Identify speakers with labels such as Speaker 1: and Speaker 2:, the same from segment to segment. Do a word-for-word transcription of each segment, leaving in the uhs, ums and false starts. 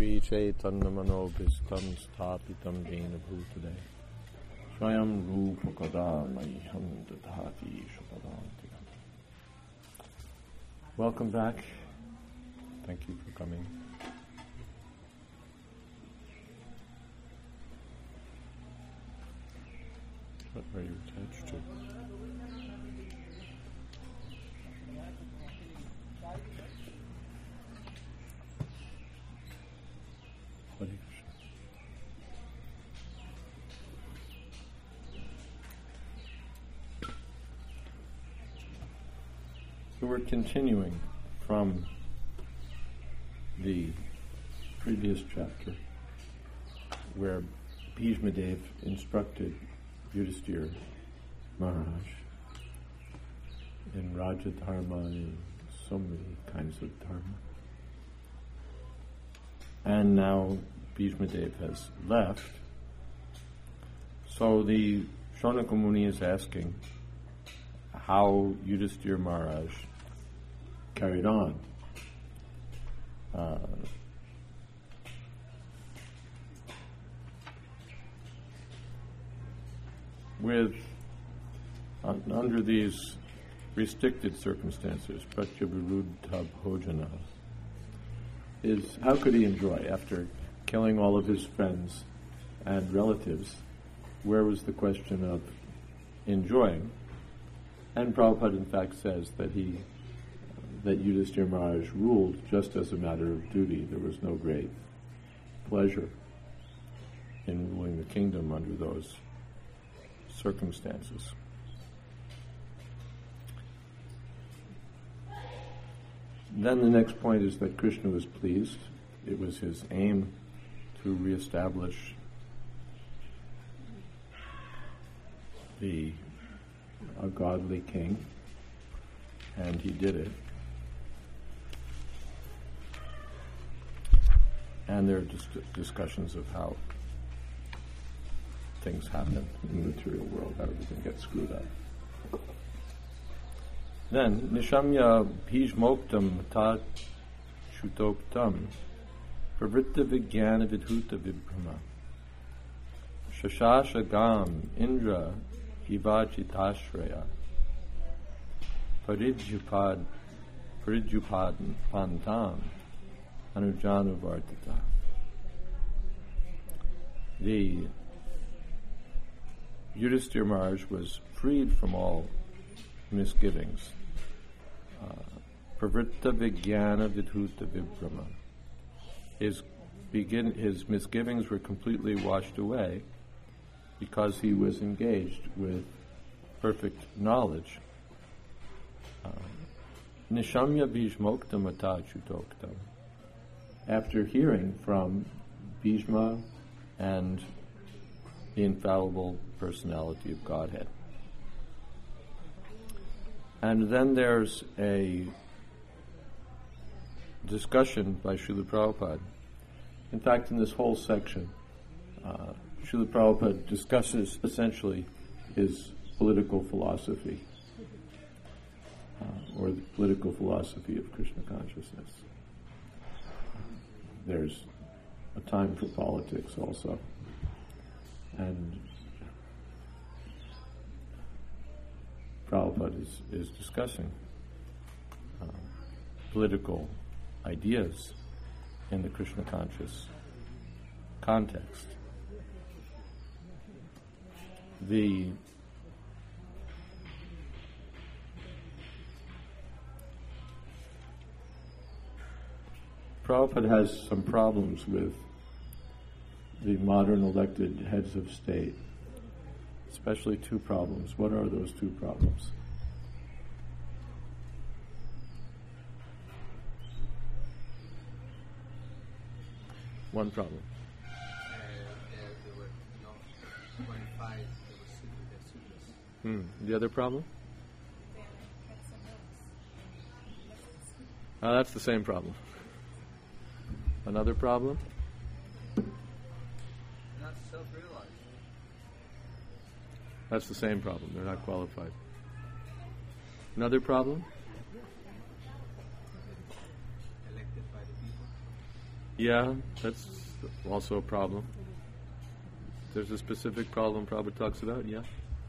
Speaker 1: Shri Chaitanya Manobhistam Sthapitam Jena Bhutale Swayam Rupa Kada Mayham Dadhati Shapadantikam. Welcome back. Thank you for coming. What are you attached to? What are you? So we're continuing from the previous chapter where Bhishmadev instructed Yudhisthira Maharaj in Raja Dharma and so many kinds of dharma. And now Bhishmadev has left. So the Shaunaka Muni is asking how Yudhisthira Maharaj carried on. Uh, with uh, under these restricted circumstances, Pratyaviruddha Bhojana, is how could he enjoy after killing all of his friends and relatives? Where was the question of enjoying? And Prabhupada in fact says that he that Yudhisthira Maharaj ruled just as a matter of duty. There was no great pleasure in ruling the kingdom under those circumstances. Then the next point is that Krishna was pleased. It was his aim to reestablish the a godly king, and he did it. And there are dis- discussions of how things happen in the material world, how everything gets screwed up. Then, Nishamya Bhishmoktam Tat Shutoktam Pravritta Vijnana Vidhuta Vibhrama Shashasha Gam Indra Ivachitashraya Parijupad Parijupad Pantam Anujanu Vartita. The Yudhisthira Maharaj was freed from all misgivings. Pravritta Vijnana Vidhuta Vibhrama. His begin his misgivings were completely washed away because he was engaged with perfect knowledge. Nishamya Bhishmoktam Atachutoktam. After hearing from Bhishma and the infallible personality of Godhead. And then there's a discussion by Srila Prabhupada. In fact, in this whole section, uh, Srila Prabhupada discusses essentially his political philosophy, uh, or the political philosophy of Krishna consciousness. There's a time for politics also. And Prabhupada is, is discussing uh, political ideas in the Krishna conscious context. The Prabhupada has some problems with the modern elected heads of state, especially two problems. What are those two problems? One problem.
Speaker 2: Uh, there, there were no qualified, there were simply the sutras.
Speaker 1: Hmm. The other problem? Uh, that's the same problem. Another problem?
Speaker 2: Not self-realized.
Speaker 1: That's the same problem. They're not qualified. Another problem?
Speaker 2: Elected by the people.
Speaker 1: Yeah, that's also a problem. There's a specific problem Prabhupada talks about, yeah.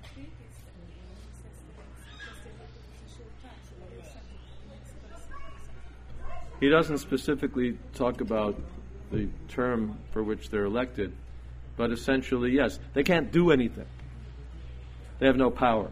Speaker 1: He doesn't specifically talk about the term for which they're elected, but essentially, yes, they can't do anything. They have no power.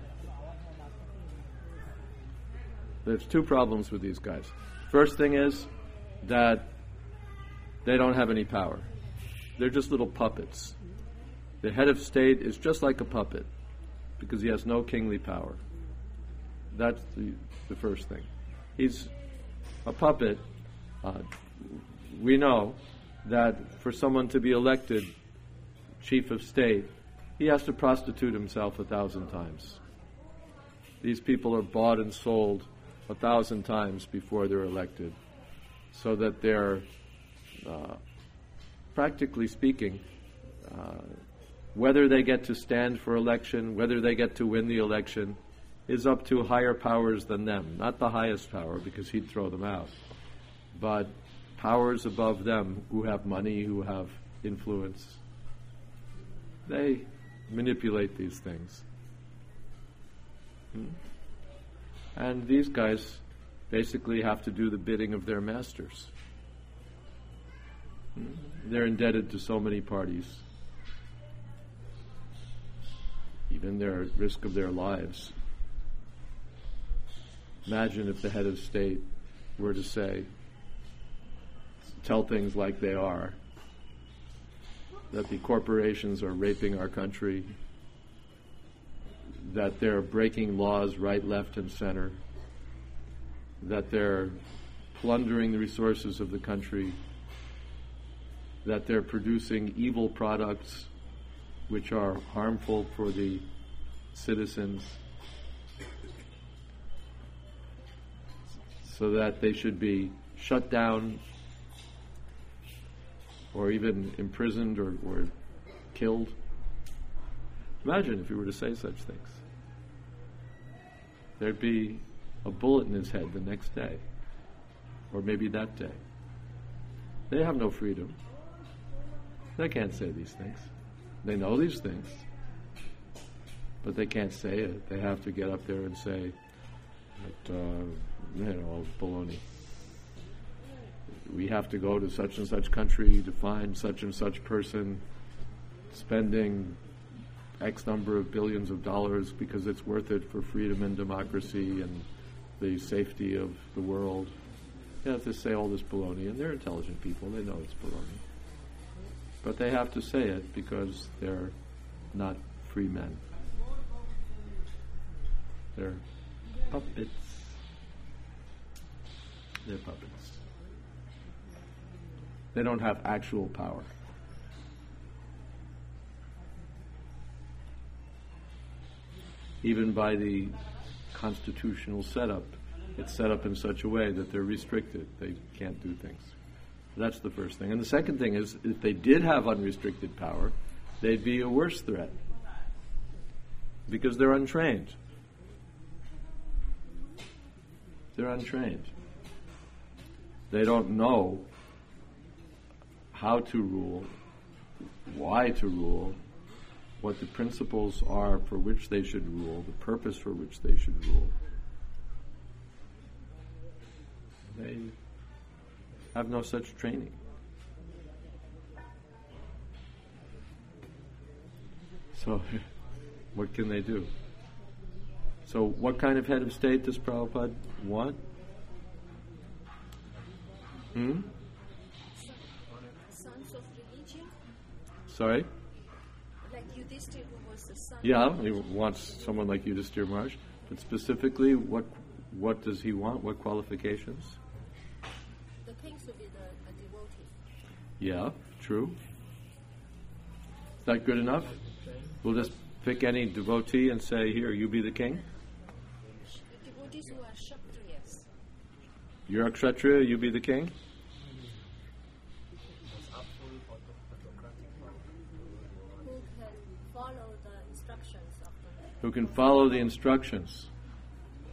Speaker 1: There's two problems with these guys. First thing is that they don't have any power. They're just little puppets. The head of state is just like a puppet because he has no kingly power. That's the, the first thing. He's a puppet. Uh, we know that for someone to be elected chief of state, he has to prostitute himself a thousand times. These people are bought and sold a thousand times before they're elected, so that they're, uh, practically speaking, uh, whether they get to stand for election, whether they get to win the election, is up to higher powers than them. Not the highest power, because he'd throw them out, but powers above them who have money, who have influence. They manipulate these things. Hmm? And these guys basically have to do the bidding of their masters. Hmm? They're indebted to so many parties. Even they're at risk of their lives. Imagine if the head of state were to say, tell things like they are, that the corporations are raping our country, that they're breaking laws right, left, and center, that they're plundering the resources of the country, that they're producing evil products which are harmful for the citizens, so that they should be shut down or even imprisoned or, or killed. Imagine if he were to say such things. There'd be a bullet in his head the next day, or maybe that day. They have no freedom. They can't say these things. They know these things, but they can't say it. They have to get up there and say, that, uh, you know, baloney. We have to go to such and such country to find such and such person spending X number of billions of dollars because it's worth it for freedom and democracy and the safety of the world. They have to say all this baloney, and they're intelligent people. They know it's baloney. But they have to say it because they're not free men. They're puppets. They're puppets. They don't have actual power. Even by the constitutional setup, it's set up in such a way that they're restricted. They can't do things. That's the first thing. And the second thing is, if they did have unrestricted power, they'd be a worse threat because they're untrained. They're untrained. They don't know how to rule, why to rule, what the principles are for which they should rule, the purpose for which they should rule. They have no such training. So, what can they do? So, what kind of head of state does Prabhupada want? Hmm?
Speaker 3: Sons of religion?
Speaker 1: Sorry?
Speaker 3: Like Yudhishthira, who was the son.
Speaker 1: Yeah, he wants someone like Yudhishthira Maharaj. But specifically, what what does he want? What qualifications?
Speaker 3: The king should be the, a devotee.
Speaker 1: Yeah, true. Is that good enough? We'll just pick any devotee and say, here, you be the king.
Speaker 3: The devotees who are Kshatriyas.
Speaker 1: You're a Kshatriya, you be the king?
Speaker 3: Who can follow the instructions of the
Speaker 1: Who can follow the instructions.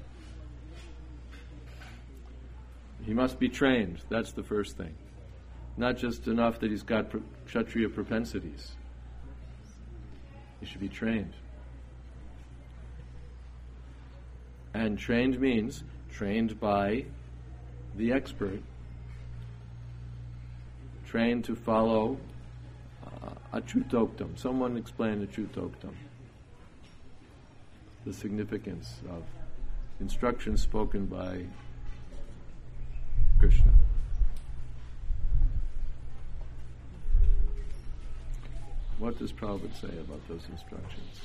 Speaker 1: He must be trained. That's the first thing. Not just enough that he's got pro- Kshatriya propensities. He should be trained. And trained means trained by the expert, trained to follow uh, Achyutoktam. Someone explain Achyutoktam. The significance of instructions spoken by Krishna. What does Prabhupada say about those instructions?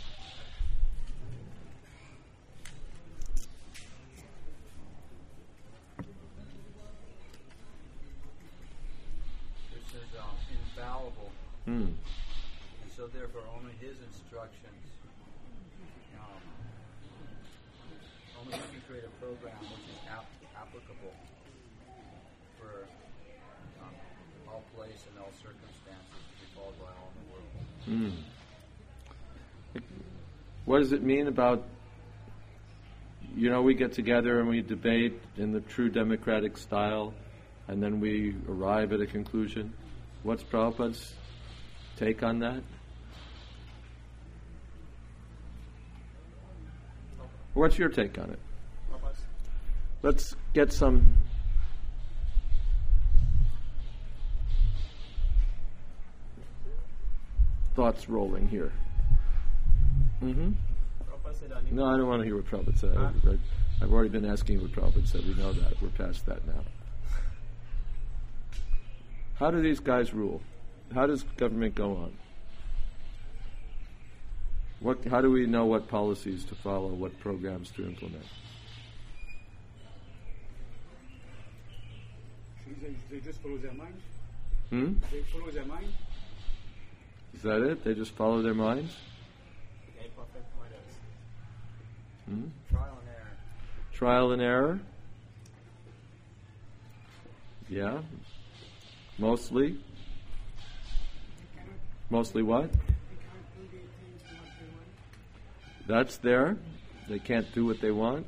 Speaker 4: This is um, infallible.
Speaker 1: Hmm.
Speaker 4: And so therefore only his instructions, um, only he can create a program which is ap- applicable for um, all place and all circumstances to be followed by all in the world.
Speaker 1: Hmm. What does it mean about, you know, we get together and we debate in the true democratic style and then we arrive at a conclusion? What's Prabhupada's take on that? What's your take on it? Let's get some thoughts rolling here. Mm-hmm. No, I don't want to hear what Prabhupada said.
Speaker 5: Huh?
Speaker 1: I, I've already been asking what Prabhupada said. We know that. We're past that now. How do these guys rule? How does government go on? What? How do we know what policies to follow, what programs to implement?
Speaker 5: They, they just follow their mind.
Speaker 1: Hmm?
Speaker 5: They follow their mind.
Speaker 1: Is that it? They just follow their minds? Hmm?
Speaker 4: Trial and error.
Speaker 1: Trial and error? Yeah. Mostly? Mostly what? That's there. They can't do what they want.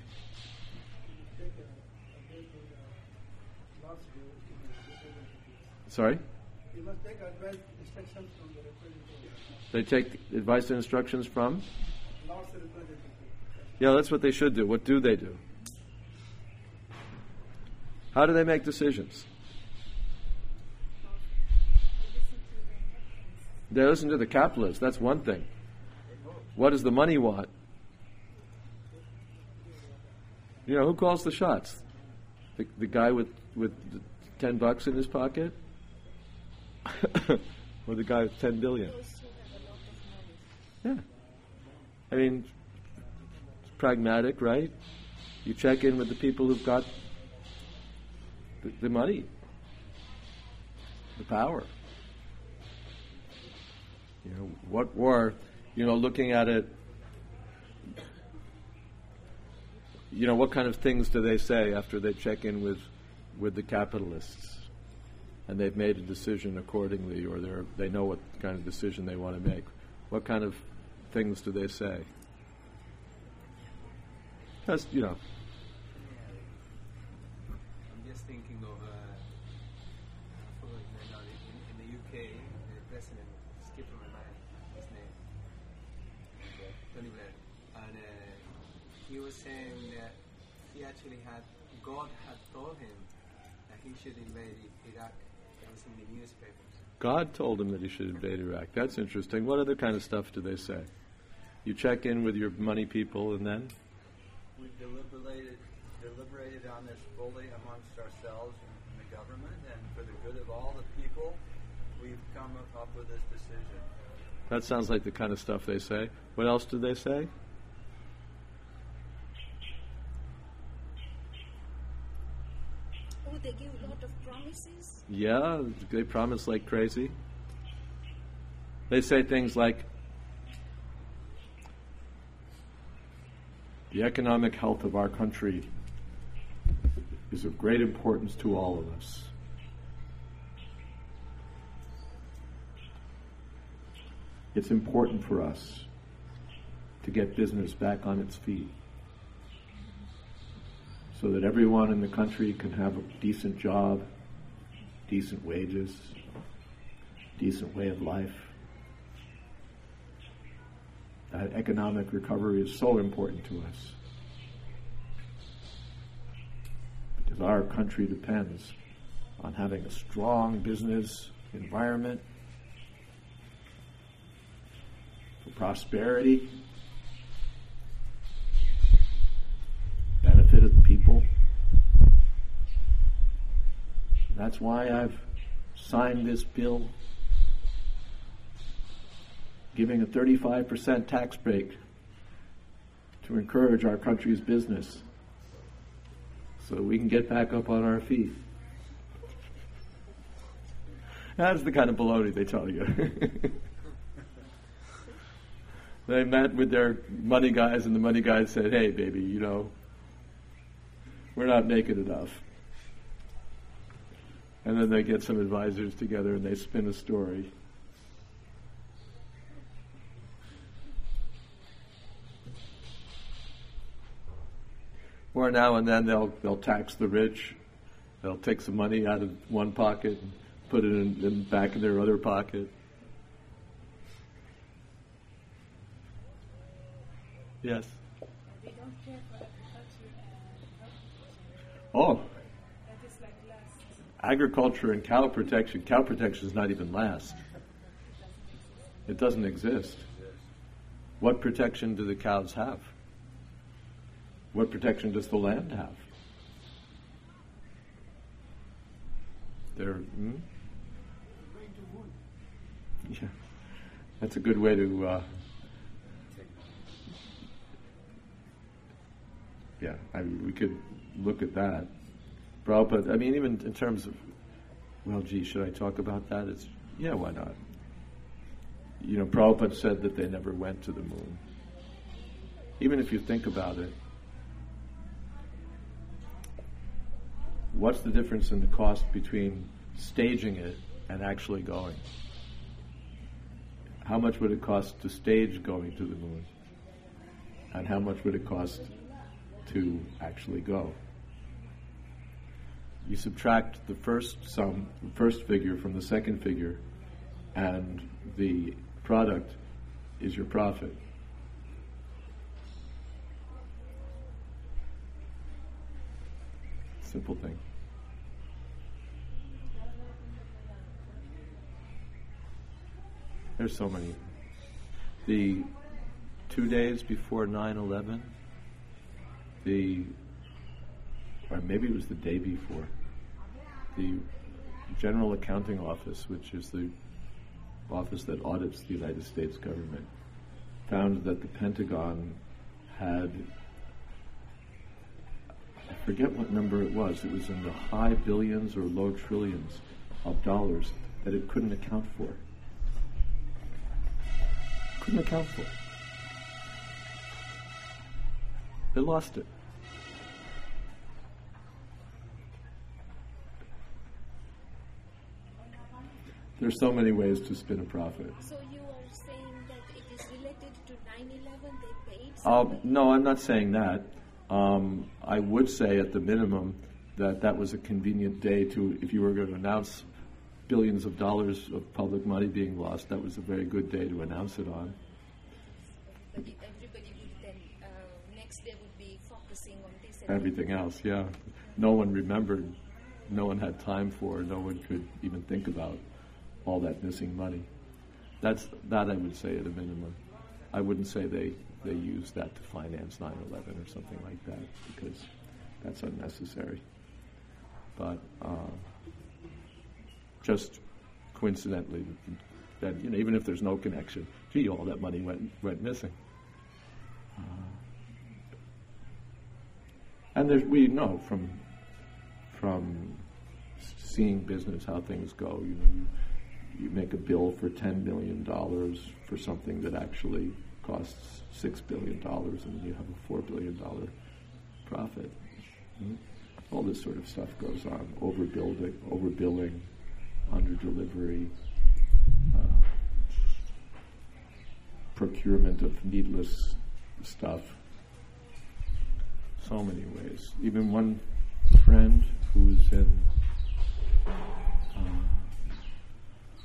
Speaker 1: Sorry?
Speaker 5: You must take advice, instructions from the representative.
Speaker 1: They take advice and instructions from?
Speaker 5: Lord's representative.
Speaker 1: Yeah, that's what they should do. What do they do? How do they make decisions? They listen to the capitalists. That's one thing. What does the money want? You know, who calls the shots? The, the guy with, with the ten bucks in his pocket? Or the guy with ten billion? Yeah. I mean, it's pragmatic, right? You check in with the people who've got the, the money, the power. You know, what or, you know, looking at it, you know, what kind of things do they say after they check in with, with the capitalists? And they've made a decision accordingly, or they they know what kind of decision they want to make. What kind of things do they say? Just, you know.
Speaker 2: I'm just thinking of, uh, I forgot his name now, in, in the U K, the president, skipped from my mind, his name, okay. Tony Blair, and uh, he was saying that he actually had, God had told him that he should invade Iraq. That was in the newspapers.
Speaker 1: God told him that he should invade Iraq. That's interesting. What other kind of stuff do they say? You check in with your money people and then?
Speaker 4: We've deliberated, deliberated on this fully amongst ourselves and, and the government, and for the good of all the people, we've come up with this decision.
Speaker 1: That sounds like the kind of stuff they say. What else do they say?
Speaker 3: Oh, they give a lot of promises.
Speaker 1: Yeah, they promise like crazy. They say things like, the economic health of our country is of great importance to all of us. It's important for us to get business back on its feet so that everyone in the country can have a decent job decent wages, decent way of life. That economic recovery is so important to us because our country depends on having a strong business environment for prosperity, benefit of the people. That's why I've signed this bill giving a thirty-five percent tax break to encourage our country's business so that we can get back up on our feet. That's the kind of baloney they tell you. They met with their money guys, and the money guys said, hey, baby, you know, we're not making enough. And then they get some advisors together and they spin a story. Or now and then they'll they'll tax the rich. They'll take some money out of one pocket and put it in, in back in their other pocket. Yes.
Speaker 6: They don't care for agriculture and health protection.
Speaker 1: Oh.
Speaker 6: That is like last.
Speaker 1: Agriculture and cow protection. Cow protection is not even last. It doesn't exist. What protection do the cows have? What protection does the land have? They're, hmm? Yeah, that's a good way to. Uh, yeah, I mean, we could look at that. Prabhupada, I mean, even in terms of, well, gee, should I talk about that? It's yeah, why not? You know, Prabhupada said that they never went to the moon. Even if you think about it, what's the difference in the cost between staging it and actually going? How much would it cost to stage going to the moon? And how much would it cost to actually go? You subtract the first sum, the first figure from the second figure, and the product is your profit. Simple thing. There's so many. The two days before nine eleven, the, or maybe it was the day before, the General Accounting Office, which is the office that audits the United States government, found that the Pentagon had, I forget what number it was, it was in the high billions or low trillions of dollars that it couldn't account for. Couldn't account for. They lost it. There's so many ways to spin a profit.
Speaker 3: So you are saying that it is related to nine eleven, they paid
Speaker 1: Uh,
Speaker 3: somebody?
Speaker 1: no, I'm not saying that. Um, I would say at the minimum that that was a convenient day to, if you were going to announce billions of dollars of public money being lost, that was a very good day to announce it on.
Speaker 3: But if everybody would then, uh, next day would be focusing on this and
Speaker 1: Everything else, yeah. No one remembered, no one had time for, no one could even think about all that missing money. That's that I would say at a minimum. I wouldn't say they, they used that to finance nine eleven or something like that, because that's unnecessary. But uh, just coincidentally, that you know, even if there's no connection, gee, all that money went went missing. Uh, and there's, we know from from seeing business how things go. You know, you, you make a bill for ten million dollars for something that actually costs six billion dollars, and you have a four billion dollar profit. Mm-hmm. All this sort of stuff goes on: overbuilding, overbilling, under-delivery, uh, procurement of needless stuff. So many ways. Even one friend who's in uh,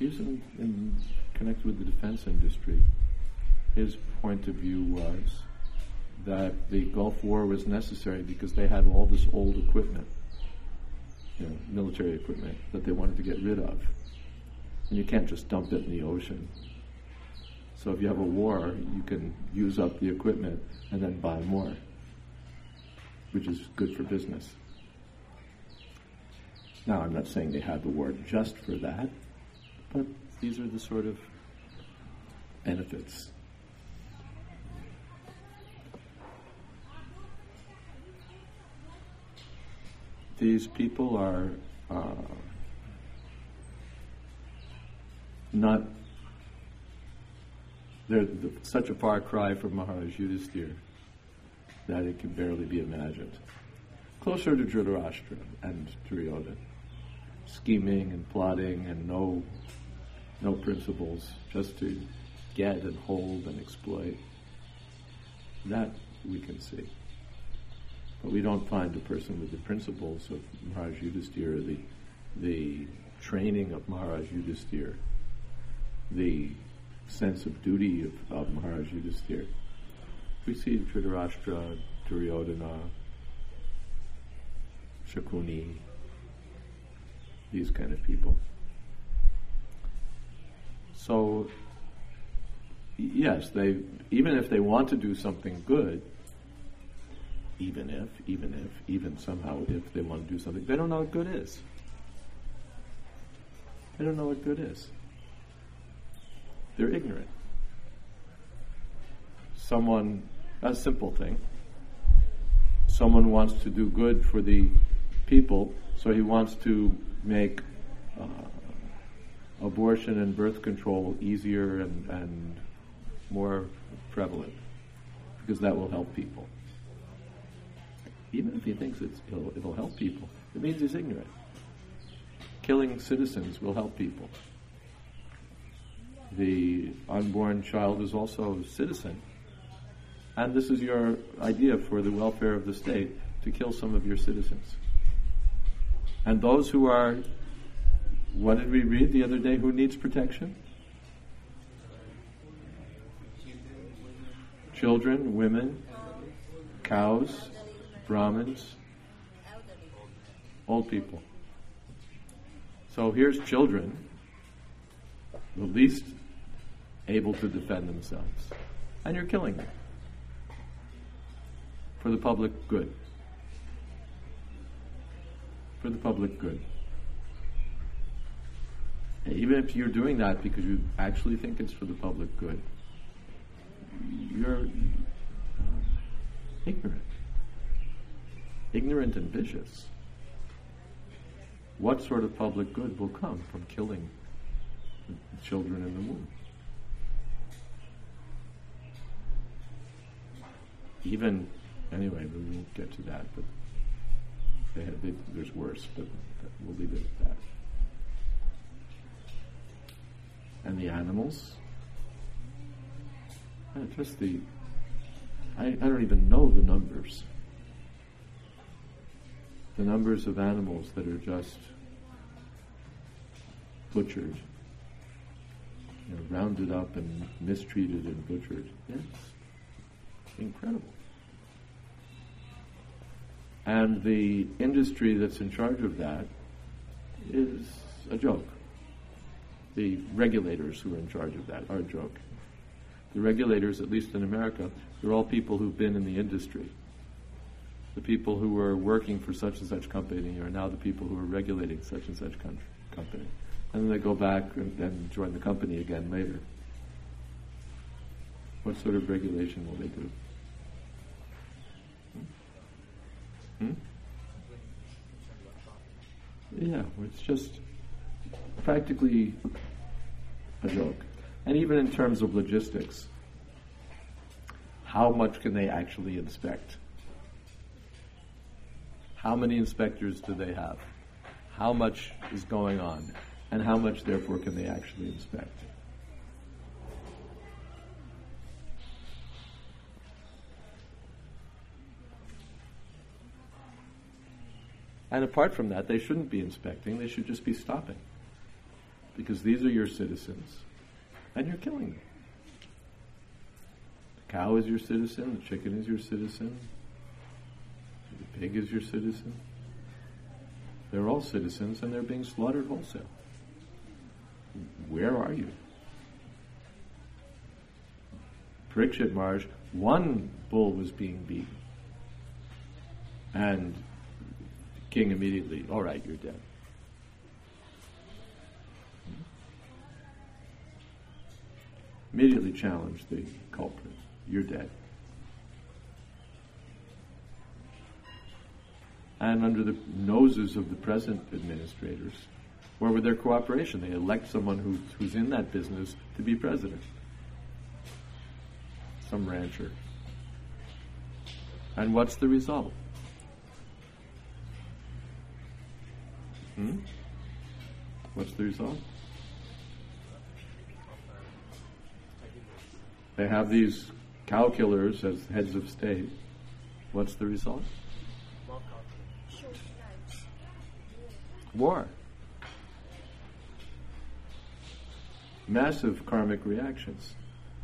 Speaker 1: He's in, in connected with the defense industry. His point of view was that the Gulf War was necessary because they had all this old equipment, you know, military equipment, that they wanted to get rid of. And you can't just dump it in the ocean. So if you have a war, you can use up the equipment and then buy more, which is good for business. Now, I'm not saying they had the war just for that, but these are the sort of benefits. These people are uh, not, they're the, such a far cry from Maharaj Yudhisthira that it can barely be imagined. Closer to Dhritarashtra and Duryodhana. Scheming and plotting and no, no principles, just to get and hold and exploit. That we can see. But we don't find a person with the principles of Maharaj Yudhisthira, the, the training of Maharaj Yudhisthira, the sense of duty of, of Maharaj Yudhisthira. We see Dhritarashtra, Duryodhana, Shakuni, these kind of people. So, yes, they even if they want to do something good, even if, even if, even somehow if they want to do something, they don't know what good is. They don't know what good is. They're ignorant. Someone, a simple thing, someone wants to do good for the people, so he wants to make uh, abortion and birth control easier and, and more prevalent, because that will help people. Even if he thinks it's, it'll, it'll help people, it means he's ignorant. Killing citizens will help people. The unborn child is also a citizen, and this is your idea for the welfare of the state, to kill some of your citizens. And those who are, what did we read the other day, who needs protection? Children, women, cows, Brahmins, old people. So here's children, the least able to defend themselves, and you're killing them for the public good. For the public good. And even if you're doing that because you actually think it's for the public good, you're uh, ignorant. Ignorant and vicious. What sort of public good will come from killing the children in the womb? Even, anyway, we won't get to that, but They have, they, there's worse, but we'll leave it at that. And the animals, uh, just the, I, I don't even know the numbers. The numbers of animals that are just butchered, you know, rounded up and mistreated and butchered. Yes, incredible. And the industry that's in charge of that is a joke. The regulators who are in charge of that are a joke. The regulators, at least in America, they're all people who've been in the industry. The people who were working for such and such company are now the people who are regulating such and such country, company. And then they go back and, and join the company again later. What sort of regulation will they do? Hmm? Yeah, it's just practically a joke. And even in terms of logistics, how much can they actually inspect? How many inspectors do they have? How much is going on? And how much, therefore, can they actually inspect? And apart from that, they shouldn't be inspecting, they should just be stopping. because these are your citizens, and you're killing them. The cow is your citizen, the chicken is your citizen, the pig is your citizen. They're all citizens, and they're being slaughtered wholesale. Where are you? Parikshit Maharaj, one bull was being beaten. And the king immediately, all right, you're dead. Immediately challenged the culprit. You're dead. And under the noses of the present administrators, where with their cooperation, they elect someone who's, who's in that business to be president. Some rancher. And what's the result? Hmm? What's the result? They have these cow killers as heads of state. What's the result? War. Massive karmic reactions.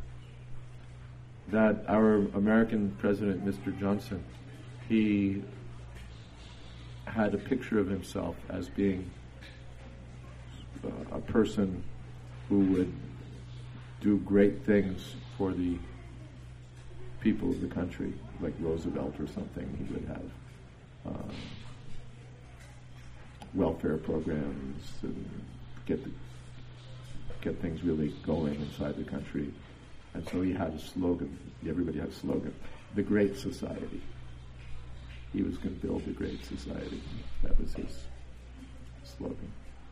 Speaker 1: That our American president, Mister Johnson, he had a picture of himself as being uh, a person who would do great things for the people of the country, like Roosevelt or something. He would have uh, welfare programs and get the, get things really going inside the country. And so he had a slogan. Everybody had a slogan: the Great Society. He was going to build the Great Society. That was his slogan.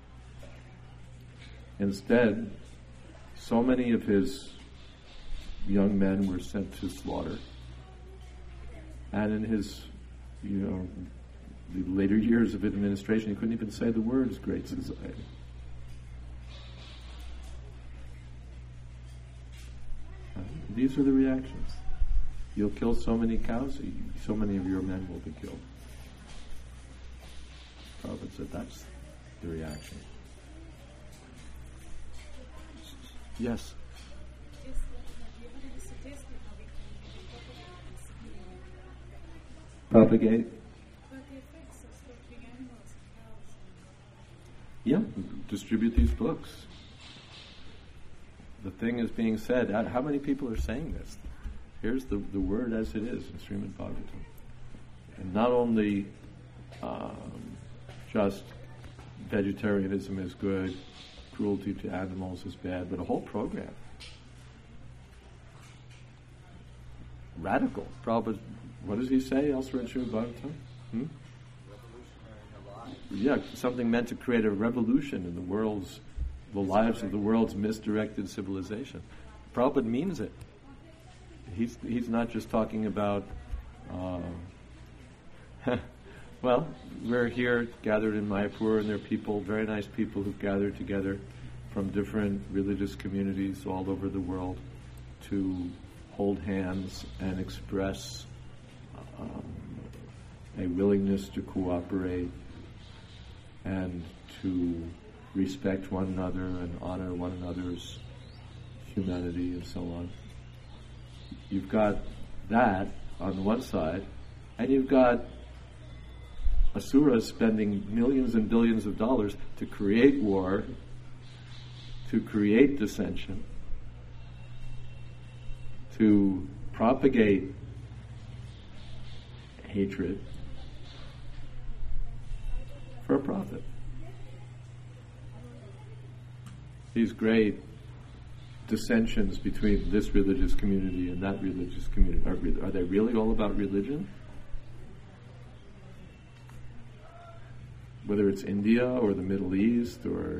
Speaker 1: Instead, so many of his young men were sent to slaughter. And in his, you know, the later years of administration, he couldn't even say the words Great Society. Uh, these are the reactions. You'll kill so many cows, so many of your men will be killed. Prabhupada said that's the reaction. Yes? Propagate? Yeah, distribute these books. The thing is being said. How many people are saying this? Here's the, the word as it is in Srimad Bhagavatam. And not only um, just vegetarianism is good, cruelty to animals is bad, but a whole program. Radical. Prabhupada, what does he say elsewhere in Srimad Bhagavatam? Hmm? Yeah, something meant to create a revolution in the world's, the lives of the world's misdirected civilization. Prabhupada means it. He's he's not just talking about, uh, well, we're here gathered in Mayapur, and there are people, very nice people who've gathered together from different religious communities all over the world to hold hands and express um, a willingness to cooperate and to respect one another and honor one another's humanity and so on. You've got that on the one side, and you've got asuras spending millions and billions of dollars to create war, to create dissension, to propagate hatred for a profit. These great dissensions between this religious community and that religious community, are, are they really all about religion? Whether it's India or the Middle East or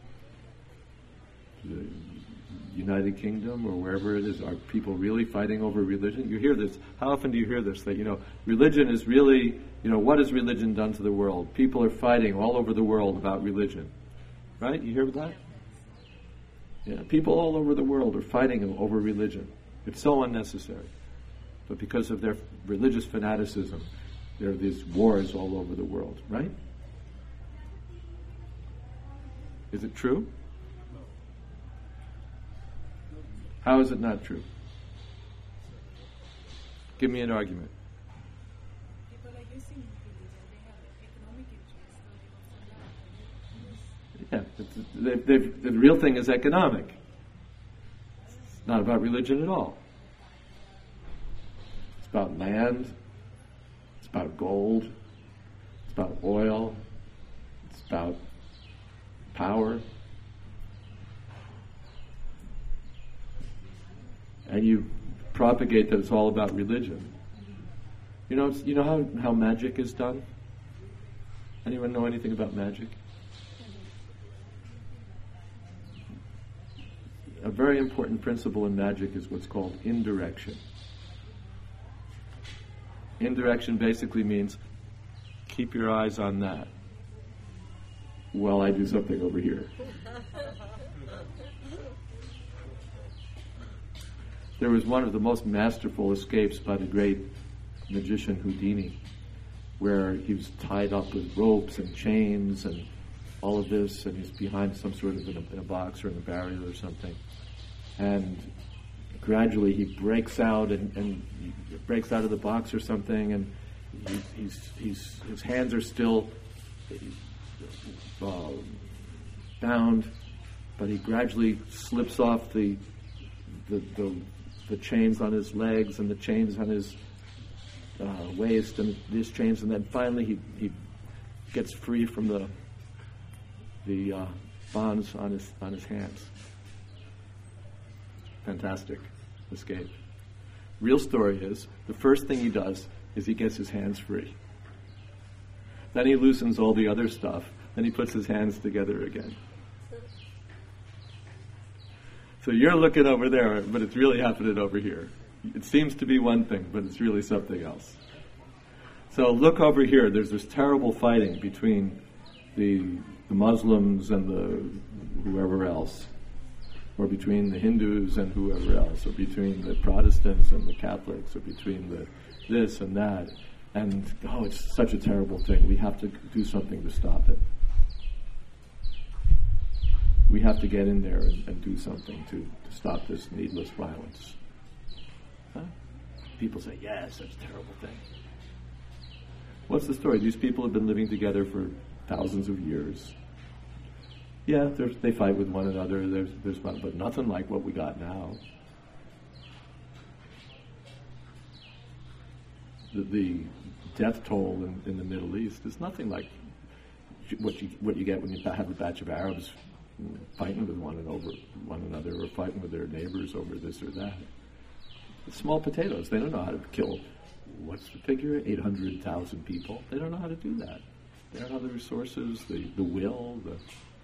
Speaker 1: the United Kingdom or wherever it is, are people really fighting over religion? You hear this. How often do you hear this? That, you know, religion is really, you know, what has religion done to the world? People are fighting all over the world about religion. Right? You hear that? Yeah, people all over the world are fighting over religion. It's so unnecessary. But because of their religious fanaticism, there are these wars all over the world, right? Is it true? How is it not true? Give me an argument.
Speaker 6: People are using religion. They have economic interests, so they
Speaker 1: Yeah, it's, they've, they've, the real thing is economic. It's not about religion at all. It's about land. It's about gold. It's about oil. It's about power. And you propagate that it's all about religion. You know, it's, you know how, how magic is done? Anyone know anything about magic? A very important principle in magic is what's called indirection. Indirection basically means keep your eyes on that while I do something over here. There was one of the most masterful escapes by the great magician Houdini, where he was tied up with ropes and chains and all of this, and he's behind some sort of in a, in a box or in a barrier or something. And gradually he breaks out and, and he breaks out of the box or something, and he, he's, he's, his hands are still uh, bound, but he gradually slips off the, the, the, the chains on his legs and the chains on his uh, waist and his chains, and then finally he, he gets free from the the uh, bonds on his on his hands. Fantastic escape. Real story is, the first thing he does is he gets his hands free. Then he loosens all the other stuff. Then he puts his hands together again. So you're looking over there, but it's really happening over here. It seems to be one thing, but it's really something else. So look over here. There's this terrible fighting between the, the Muslims and the whoever else, or between the Hindus and whoever else, or between the Protestants and the Catholics, or between the this and that. And, oh, it's such a terrible thing. We have to do something to stop it. We have to get in there and, and do something to, to stop this needless violence. Huh? People say, yes, that's a terrible thing. What's the story? These people have been living together for thousands of years. Yeah, they fight with one another, there's, there's, but nothing like what we got now. The, the death toll in, in the Middle East is nothing like what you what you get when you have a batch of Arabs fighting with one and over one another, or fighting with their neighbors over this or that. It's small potatoes. They don't know how to kill, what's the figure, eight hundred thousand people. They don't know how to do that. They don't have the resources, the, the will, the...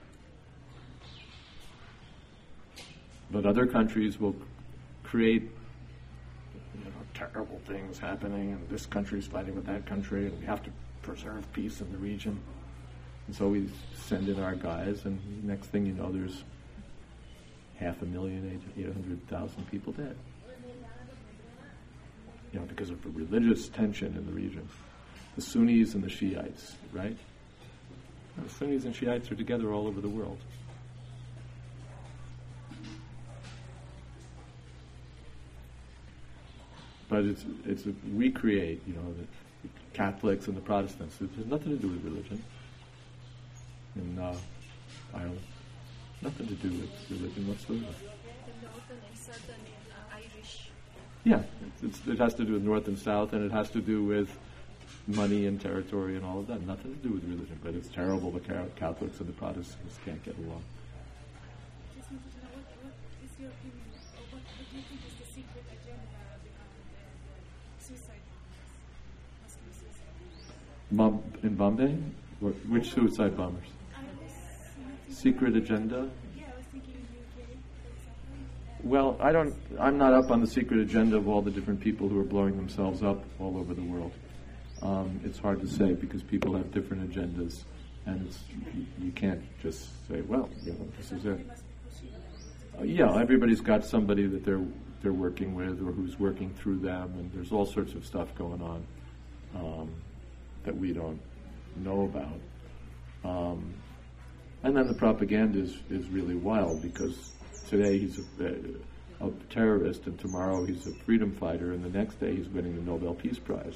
Speaker 1: But other countries will create, you know, terrible things happening, and this country's fighting with that country, and we have to preserve peace in the region. And so we send in our guys, and next thing you know, there's half a million, eight hundred thousand people dead. You know, because of the religious tension in the region. The Sunnis and the Shiites, right? The Sunnis and Shiites are together all over the world. But it's it's a, we create, you know, the Catholics and the Protestants. It has nothing to do with religion. In uh, Ireland, nothing to do with religion whatsoever.
Speaker 3: The northern and southern uh, Irish.
Speaker 1: Yeah, it's, it's, it has to do with north and south, and it has to do with money and territory and all of that. Nothing to do with religion, but it's terrible the Catholics and the Protestants can't get along.
Speaker 6: I just wanted to know, what, what is your opinion, or what, what do you think is the secret agenda behind the, the suicide bombers, Muslim suicide bombers?
Speaker 1: Mom, in Bombay? Or, which suicide bombers?
Speaker 6: I was thinking
Speaker 1: Secret agenda?
Speaker 6: Yeah, I was thinking in U K, for example.
Speaker 1: Well, I don't, I'm not up on the secret agenda of all the different people who are blowing themselves up all over the world. Um, it's hard to say because people have different agendas, and it's, you, you can't just say, well, you know, this is it. Uh, yeah, everybody's got somebody that they're they're working with or who's working through them, and there's all sorts of stuff going on um, that we don't know about. Um, and then the propaganda is, is really wild because today he's a, uh, a terrorist, and tomorrow he's a freedom fighter, and the next day he's winning the Nobel Peace Prize.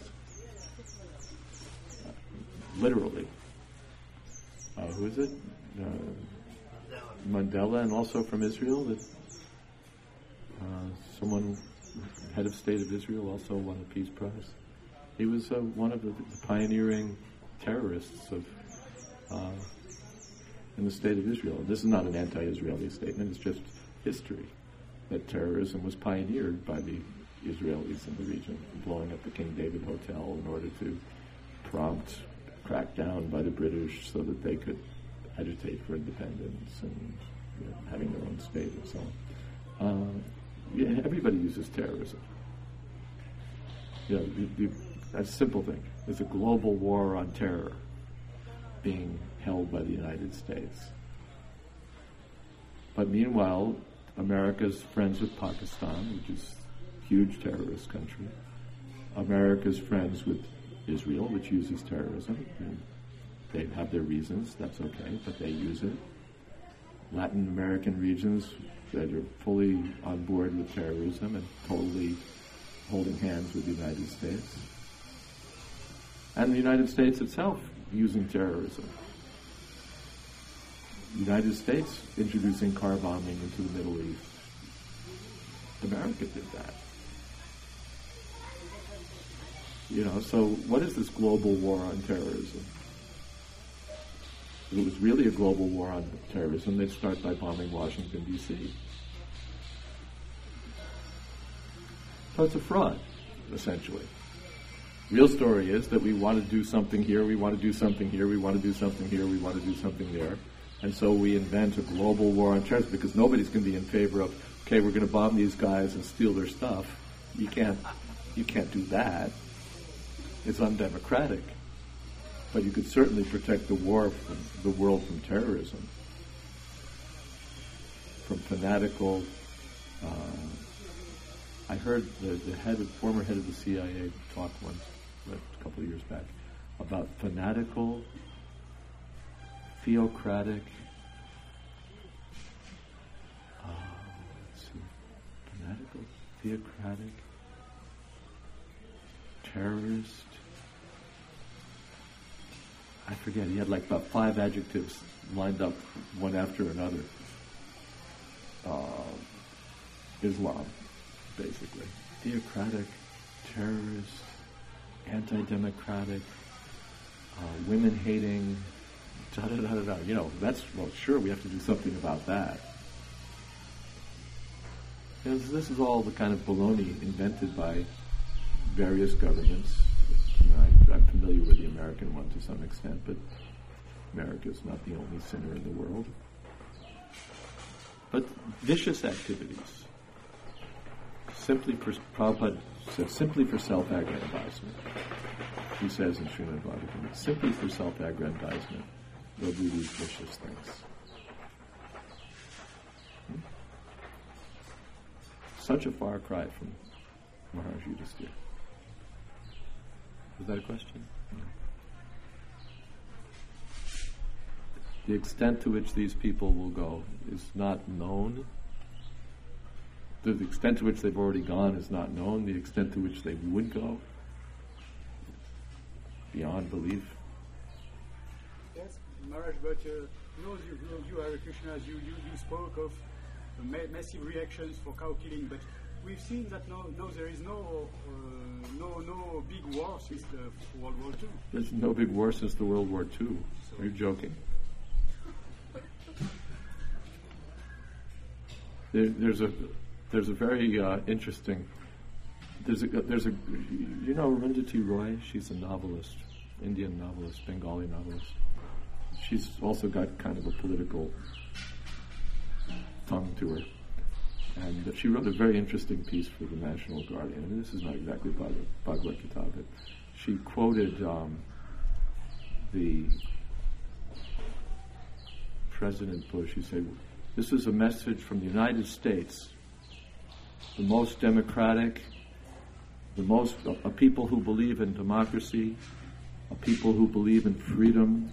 Speaker 1: Uh, literally. Uh, who is it? Uh, Mandela, and also from Israel, that uh, someone, head of state of Israel, also won a Peace Prize. He was uh, one of the, the pioneering terrorists of uh, in the state of Israel. This is not an anti-Israeli statement, it's just history, that terrorism was pioneered by the Israelis in the region, blowing up the King David Hotel in order to prompt crackdown by the British so that they could agitate for independence and, you know, having their own state and so on. Uh, yeah, everybody uses terrorism. You know, the, the, that's a simple thing. There's a global war on terror being held by the United States. But meanwhile, America's friends with Pakistan, which is a huge terrorist country. America's friends with Israel, which uses terrorism. And they have their reasons, that's okay, but they use it. Latin American regions that are fully on board with terrorism and totally holding hands with the United States. And the United States itself using terrorism. The United States introducing car bombing into the Middle East. America did that. You know, so what is this global war on terrorism? If it was really a global war on terrorism, they'd start by bombing Washington, D C So it's a fraud, essentially. Real story is that we want to do something here, we want to do something here, we want to do something here, we want to do something there. And so we invent a global war on terrorism because nobody's going to be in favor of, okay, we're going to bomb these guys and steal their stuff. You can't, you can't do that. It's undemocratic. But you could certainly protect the war from the world from terrorism, from fanatical. Uh, I heard the, the head, of, former head of the C I A talk once, a couple of years back, about fanatical, theocratic. Uh, let's see, fanatical, theocratic, terrorist. I forget, he had like about five adjectives lined up one after another. Uh, Islam, basically. Theocratic, terrorist, anti-democratic, uh, women-hating, da-da-da-da-da. You know, that's, well, sure, we have to do something about that. Because this is all the kind of baloney invented by various governments. You know, I, I'm familiar with the American one to some extent, but America is not the only sinner in the world. But vicious activities, simply for Prabhupada says, simply for self-aggrandizement. He says in Srimad Bhagavatam, simply for self-aggrandizement, they'll do these vicious things. Hmm? Such a far cry from Maharaj Yudhisthira. Was that a question? No. The extent to which these people will go is not known. The extent to which they've already gone is not known. The extent to which they would go, beyond belief.
Speaker 5: Yes, Maharaj, but uh, you know, you, you, you Hare Krishnas, you, you, you spoke of uh, ma- massive reactions for cow killing, but we've seen that now, now there is no uh, no no big war since the World War Two.
Speaker 1: There's no big war since the World War Two. Are you joking? There, there's a there's a very uh, interesting. There's a there's a you know Arundhati Roy. She's a novelist, Indian novelist, Bengali novelist. She's also got kind of a political tongue to her. And she wrote a very interesting piece for the National Guardian. And this is not exactly Bhagavad, Bhagavad Gita, but she quoted um, the President Bush. She said, "This is a message from the United States, the most democratic, the most a, a people who believe in democracy, a people who believe in freedom,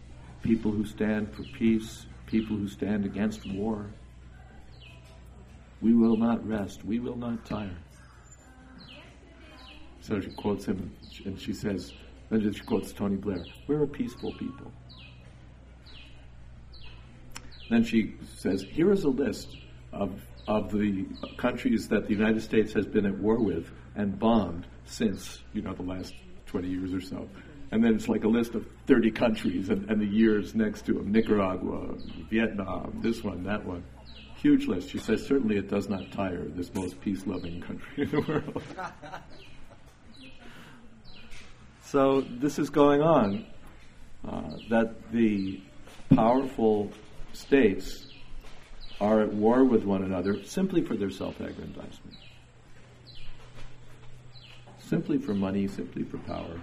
Speaker 1: people who stand for peace, people who stand against war." We will not rest. We will not tire. So she quotes him, and she says, then she quotes Tony Blair, we're a peaceful people. Then she says, here is a list of, of the countries that the United States has been at war with and bombed since, you know, the last twenty years or so. And then it's like a list of thirty countries and, and the years next to them. Nicaragua, Vietnam, this one, that one. Huge list. She says, certainly it does not tire, this most peace-loving country in the world. So this is going on, uh, that the powerful states are at war with one another simply for their self-aggrandizement. Simply for money, simply for power.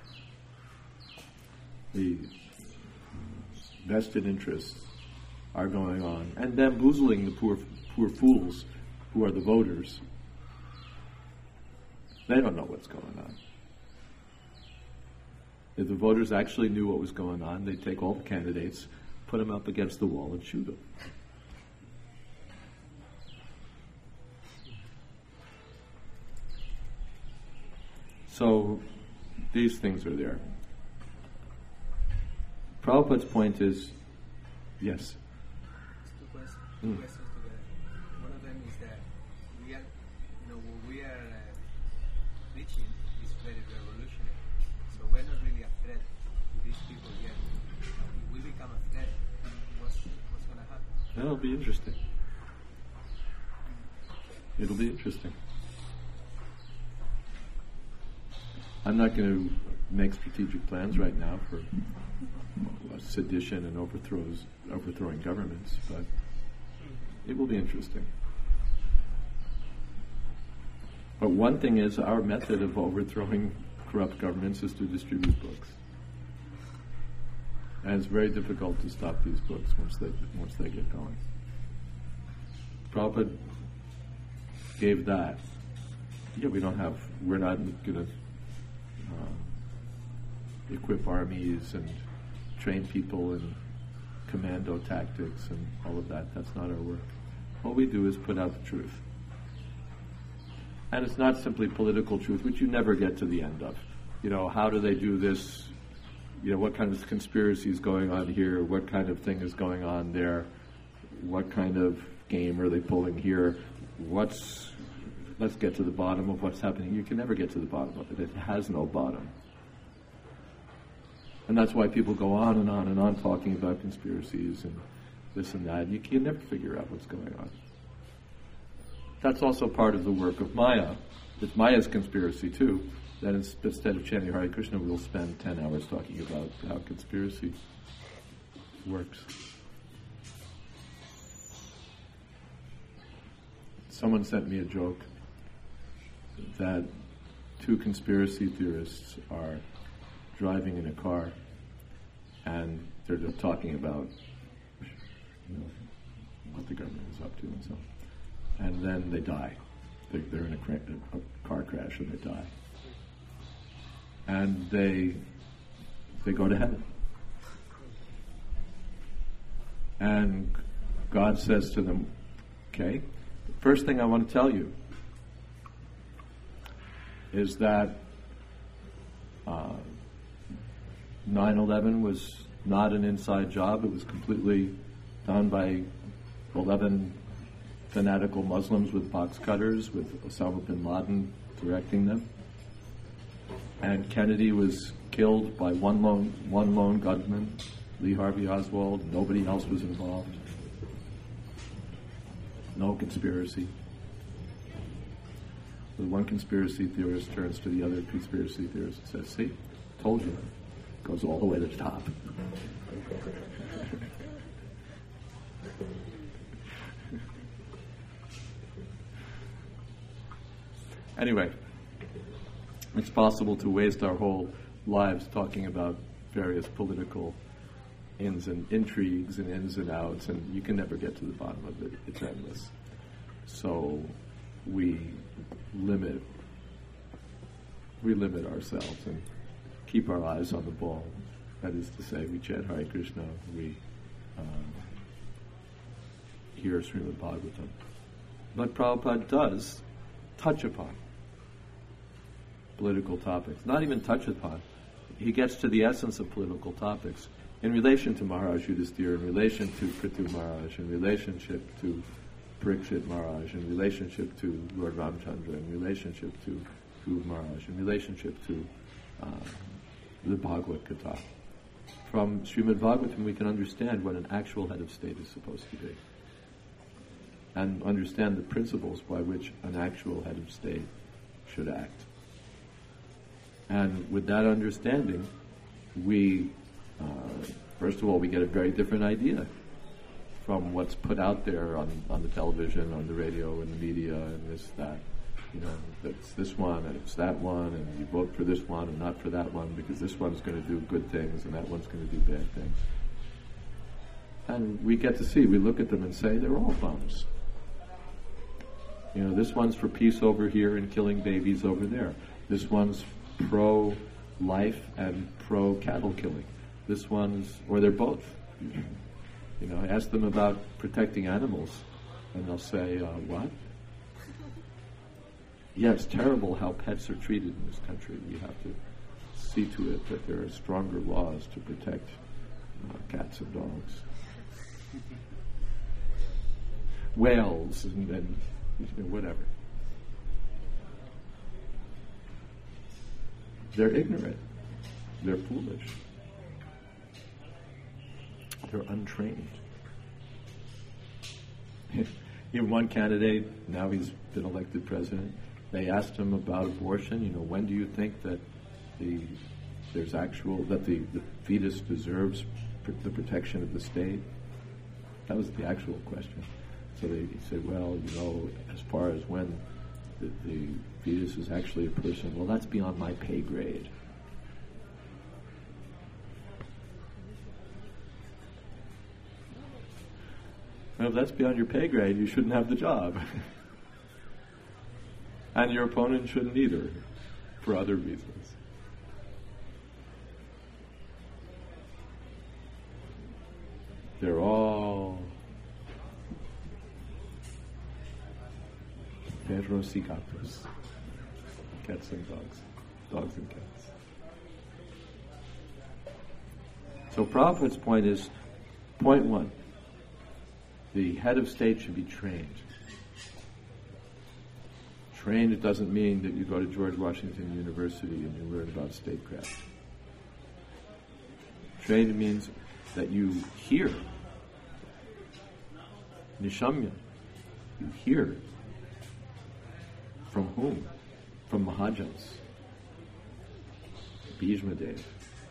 Speaker 1: The vested interests are going on and bamboozling the poor poor fools who are the voters. They don't know what's going on. If the voters actually knew what was going on, they'd take all the candidates, put them up against the wall and shoot them. So these things are there. Prabhupada's point is, yes.
Speaker 2: Two questions,
Speaker 1: Mm.
Speaker 2: two questions together. One of them is that we are, you know, what we are uh, preaching is very revolutionary. So we're not really a threat to these people yet. If we become a threat, what's what's going to happen?
Speaker 1: That'll be interesting. It'll be interesting. I'm not going to make strategic plans right now for sedition and overthrows, overthrowing governments, but it will be interesting. But one thing is, our method of overthrowing corrupt governments is to distribute books. And it's very difficult to stop these books once they once they get going. Prabhupada gave that. Yeah, we don't have, we're not going to uh, equip armies and train people in commando tactics and all of that. That's not our work. All we do is put out the truth. And it's not simply political truth, which you never get to the end of. You know, how do they do this? You know, what kind of conspiracy is going on here? What kind of thing is going on there? What kind of game are they pulling here? What's, let's get to the bottom of what's happening. You can never get to the bottom of it. It has no bottom. And that's why people go on and on and on talking about conspiracies and this and that. You can never figure out what's going on. That's also part of the work of Maya. It's Maya's conspiracy too, that instead of chanting Hare Krishna, we'll spend ten hours talking about how conspiracy works. Someone sent me a joke that two conspiracy theorists are driving in a car, and they're just talking about, you know, what the government is up to and so on. And then they die. They, they're in a, cra- a car crash and they die. And they they go to heaven. And God says to them, okay, the first thing I want to tell you is that uh, nine eleven was not an inside job. It was completely done by eleven fanatical Muslims with box cutters, with Osama bin Laden directing them. And Kennedy was killed by one lone, one lone gunman, Lee Harvey Oswald. Nobody else was involved. No conspiracy. The one conspiracy theorist turns to the other conspiracy theorist and says, see, told you. Goes all the way to the top. Anyway, it's possible to waste our whole lives talking about various political ins and intrigues and ins and outs, and you can never get to the bottom of it. It's endless. So we limit we limit ourselves and keep our eyes on the ball. That is to say, we chant Hare Krishna, we um, hear Srimad Bhagavatam, But Prabhupada does touch upon political topics. Not even touch upon. He gets to the essence of political topics in relation to Maharaj Yudhisthira, in relation to Prithu Maharaj, in relationship to Parikshit Maharaj, in relationship to Lord Ramchandra, in relationship to Dhruv Maharaj, in relationship to uh, the Bhagavad Gita. From Srimad Bhagavatam we can understand what an actual head of state is supposed to be, and understand the principles by which an actual head of state should act. And with that understanding, we, uh, first of all, we get a very different idea from what's put out there on, on the television, on the radio, and the media, and this, that. You know, it's this one, and it's that one, and you vote for this one and not for that one, because this one's going to do good things, and that one's going to do bad things. And we get to see, we look at them and say, they're all bums. You know, this one's for peace over here and killing babies over there. This one's pro-life and pro-cattle killing. This one's, or they're both. You know, I ask them about protecting animals, and they'll say, uh, what? Yeah, it's terrible how pets are treated in this country. We have to see to it that there are stronger laws to protect uh, cats and dogs. Whales and, and you know, whatever. They're ignorant. They're foolish. They're untrained. Even one candidate, now he's been elected president, they asked him about abortion. You know, when do you think that the there's actual that the, the fetus deserves pr- the protection of the state? That was the actual question. So they he said, well, you know, as far as when the, the fetus is actually a person, well, that's beyond my pay grade. Well, if that's beyond your pay grade, you shouldn't have the job. And your opponent shouldn't either, for other reasons. They're all perros y gatos, cats and dogs, dogs and cats. So Prabhupada's point is, point one, the head of state should be trained. Trained doesn't mean that you go to George Washington University and you learn about statecraft. Trained means that you hear. Nishamya. You hear. From whom? From Mahajans. Bhishmadev.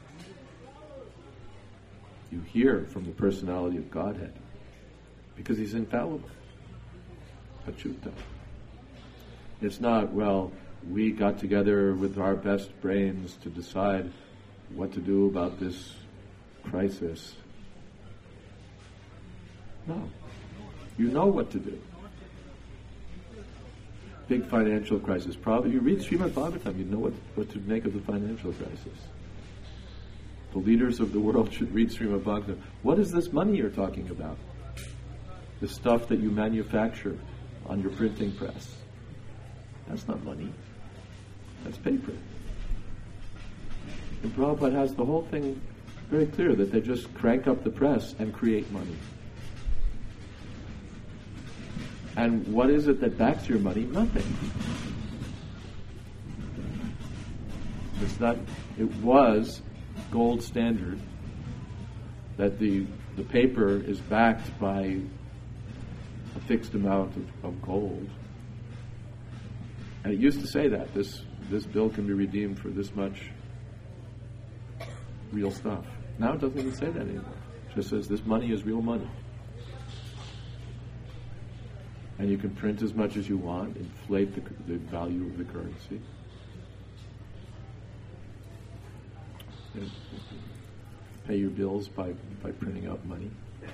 Speaker 1: You hear from the personality of Godhead. Because he's infallible. Achyuta. It's not, well, we got together with our best brains to decide what to do about this crisis. No. You know what to do. Big financial crisis. Probably you read Srimad Bhagavatam, you know what, what to make of the financial crisis. The leaders of the world should read Srimad Bhagavatam. What is this money you're talking about? The stuff that you manufacture on your printing press. That's not money. That's paper. And Prabhupada has the whole thing very clear that they just crank up the press and create money. And what is it that backs your money? Nothing. It's not, it was gold standard that the the paper is backed by a fixed amount of, of gold. And it used to say that this this bill can be redeemed for this much real stuff. Now it doesn't even say that anymore. It just says this money is real money. And you can print as much as you want, inflate the, the value of the currency. And pay your bills by, by printing out money.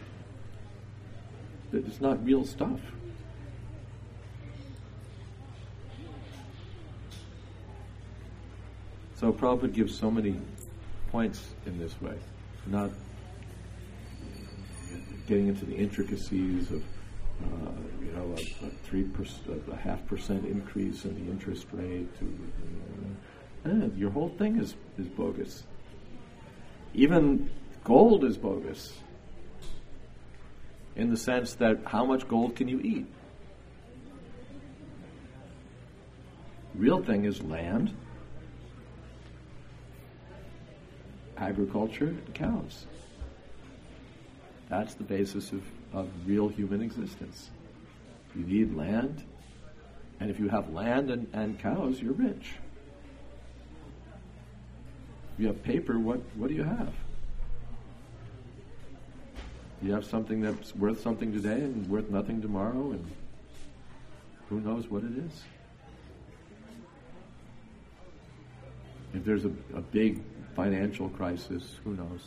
Speaker 1: It's not real stuff. So Prabhupada gives so many points in this way, not getting into the intricacies of uh, you know, a, a three percent, a half percent increase in the interest rate. To, you know, eh, your whole thing is, is bogus. Even gold is bogus, in the sense that how much gold can you eat? Real thing is land, agriculture, and cows. That's the basis of, of real human existence. You need land, and if you have land and, and cows, you're rich. If you have paper, what, what do you have? You have something that's worth something today and worth nothing tomorrow, and who knows what it is? If there's a, a big financial crisis, who knows?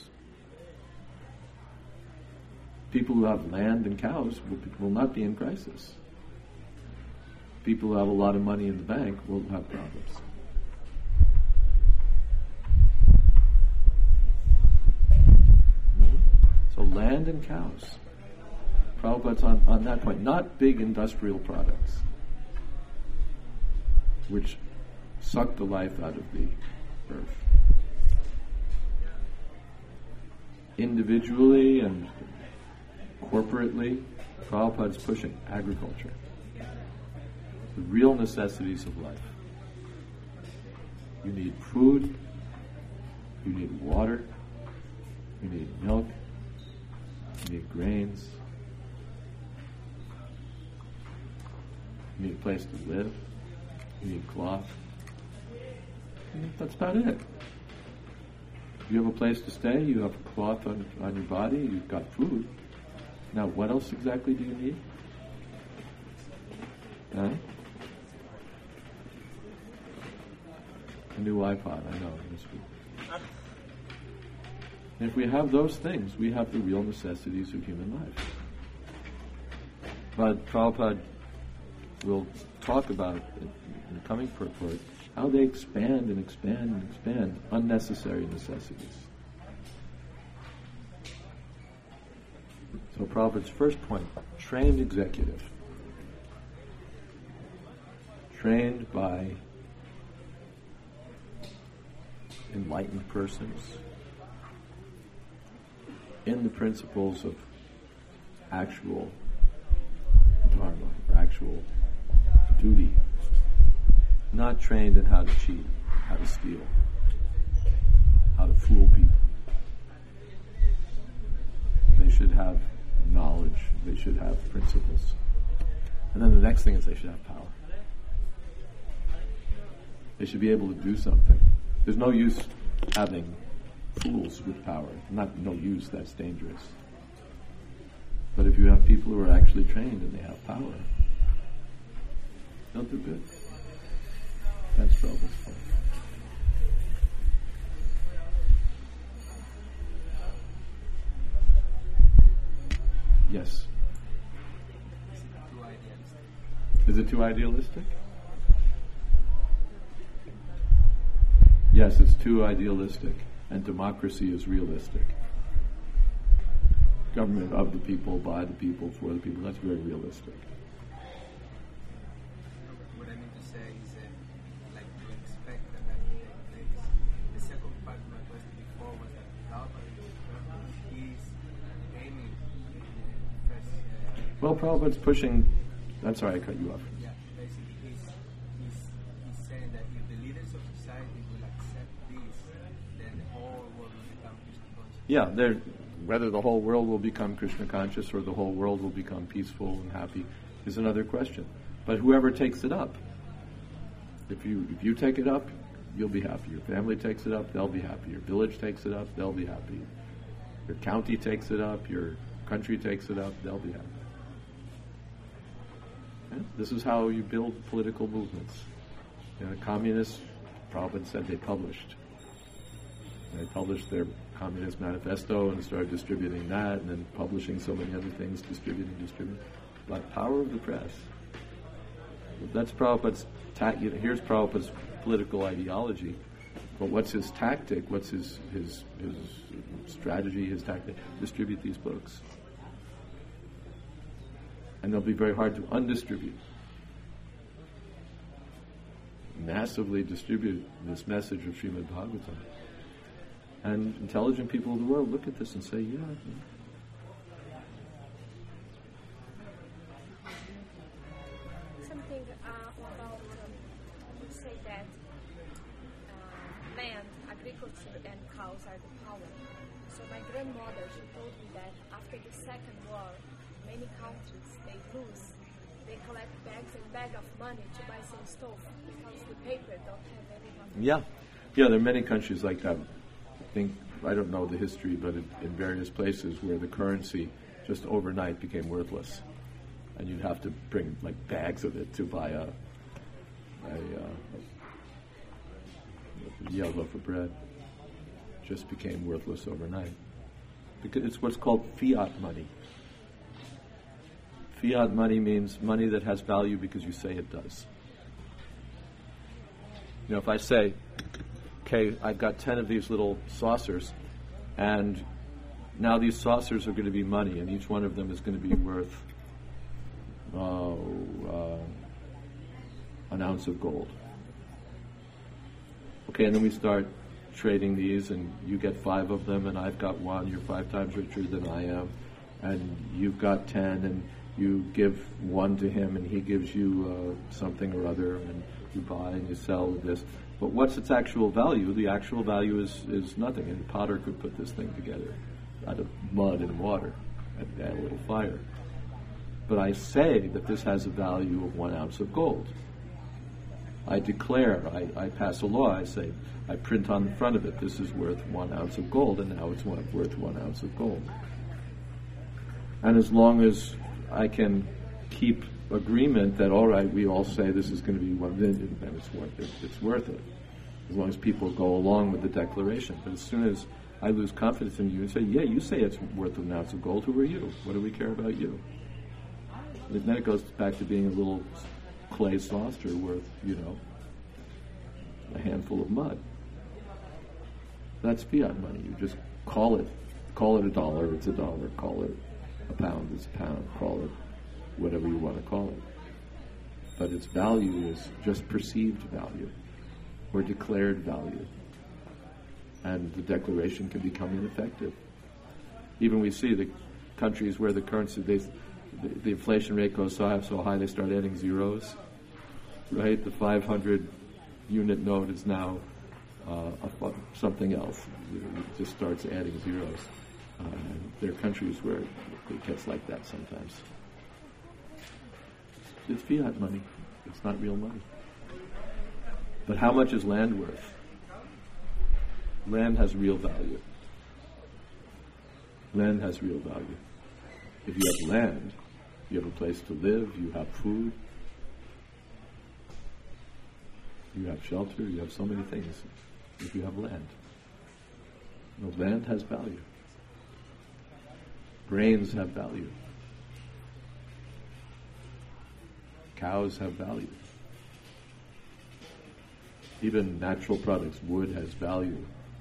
Speaker 1: People who have land and cows will, will not be in crisis. People who have a lot of money in the bank will have problems. Mm-hmm. So land and cows. Prabhupada's on, on that point. Not big industrial products, which suck the life out of the earth. Individually and corporately, Prabhupada's pushing agriculture. The real necessities of life. You need food, you need water, you need milk, you need grains, you need a place to live, you need cloth. And that's about it. You have a place to stay, you have cloth on, on your body, you've got food. Now, what else exactly do you need? Huh? A new iPod, I know. And if we have those things, we have the real necessities of human life. But Prabhupada will talk about, in the coming purport, how they expand and expand and expand unnecessary necessities. So Prabhupada's first point, trained executive. Trained by enlightened persons in the principles of actual dharma, or actual duty. Not trained in how to cheat, how to steal, how to fool people. They should have knowledge, they should have principles. And then the next thing is they should have power. They should be able to do something. There's no use having fools with power. Not no use, that's dangerous. But if you have people who are actually trained and they have power, they'll do good. That's Prabhupada's point. Yes.
Speaker 2: Too idealistic.
Speaker 1: Is it too idealistic? Yes, it's too idealistic, and democracy is realistic. Government of the people, by the people, for the people, that's very realistic.
Speaker 2: What I mean to say is that, like, to expect that that will take place. The second part of my question before was that Prabhupada, he's aiming in the first. Uh,
Speaker 1: Well, Prabhupada's pushing. I'm sorry, I cut you off.
Speaker 2: Yeah, basically, he's, he's, he's saying that if the leaders of society will accept this, then the whole world will become Krishna conscious.
Speaker 1: Yeah, they're, whether the whole world will become Krishna conscious or the whole world will become peaceful and happy is another question. But whoever takes it up, if you if you take it up, you'll be happy. Your family takes it up, they'll be happy. Your village takes it up, they'll be happy. Your county takes it up, your country takes it up, they'll be happy. Yeah? This is how you build political movements. You know, the communists, Prabhupada said they published. They published their Communist Manifesto and started distributing that, and then publishing so many other things, distributing, distributing. But power of the press. That's Prabhupada's, ta- you know, here's Prabhupada's political ideology. But what's his tactic? What's his, his, his strategy, his tactic? Distribute these books. and they'll be very hard to undistribute. Massively distribute this message of Srimad Bhagavatam. And intelligent people of the world look at this and say, yeah.
Speaker 3: Something uh, about, um, you say that uh, land, agriculture and cows are the power. So my grandmother, she told me that after the Second War, many countries, they lose. They collect bags and bags of money to buy some stuff because the paper don't have any money.
Speaker 1: Yeah. Yeah, there are many countries like that. I think, I don't know the history, but in, in various places where the currency just overnight became worthless. And you'd have to bring like bags of it to buy a, a, uh, a yeah, loaf of bread. Just became worthless overnight. Because it's what's called fiat money. Fiat money means money that has value because you say it does. You know, if I say, okay, I've got ten of these little saucers, and now these saucers are going to be money, and each one of them is going to be worth uh, uh, an ounce of gold. Okay, and then we start trading these, and you get five of them, and I've got one. You're five times richer than I am, and you've got ten, and you give one to him, and he gives you uh, something or other, and you buy and you sell this. But what's its actual value? The actual value is, is nothing. And a potter could put this thing together out of mud and water and add a little fire. But I say that this has a value of one ounce of gold. I declare, I, I pass a law, I say, I print on the front of it, this is worth one ounce of gold, and now it's one, worth one ounce of gold. And as long as I can keep agreement that, all right, we all say this is going to be one million, then it's worth it. It's worth it. As long as people go along with the declaration. But as soon as I lose confidence in you and say, yeah, you say it's worth an ounce of gold, who are you? What do we care about you? And then it goes back to being a little clay saucer worth, you know, a handful of mud. That's fiat money. You just call it, call it a dollar, it's a dollar. Call it a pound, it's a pound. Call it whatever you want to call it. But its value is just perceived value or declared value. And the declaration can become ineffective. Even we see the countries where the currency, they, the, the inflation rate goes so high, so high they start adding zeros. Right? The five hundred unit note is now uh, a, something else. It just starts adding zeros. Uh, there are countries where it gets like that sometimes. It's fiat money. It's not real money. But how much is land worth? Land has real value. Land has real value. If you have land, you have a place to live, you have food, you have shelter, you have so many things if you have land. You know, land has value. Grains have value. Cows have value. Even natural products, wood has value.